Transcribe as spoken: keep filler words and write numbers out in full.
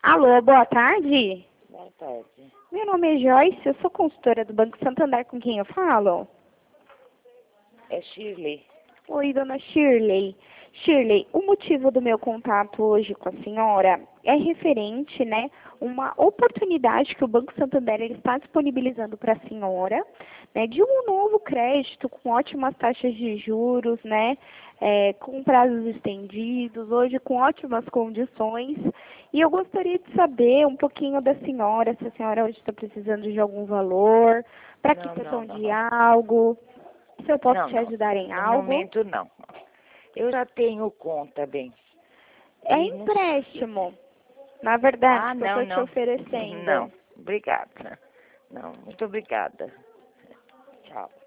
Alô, boa tarde. Boa tarde. Meu nome é Joyce, eu sou consultora do Banco Santander, com quem eu falo? É Shirley. Oi, dona Shirley. Shirley, o motivo do meu contato hoje com a senhora é referente, né, uma oportunidade que o Banco Santander ele está disponibilizando para a senhora, né, de um novo crédito com ótimas taxas de juros, né, é, com prazos estendidos, hoje com ótimas condições. E eu gostaria de saber um pouquinho da senhora, se a senhora hoje está precisando de algum valor, para Não, não, quitação não, de não. algo, se eu posso Não, te não. ajudar em No algo. momento, não. Eu já tenho conta, bem. É E não... empréstimo, na verdade, Ah, que eu não, estou te não. oferecendo. Não, obrigada. Não, muito obrigada. Tchau.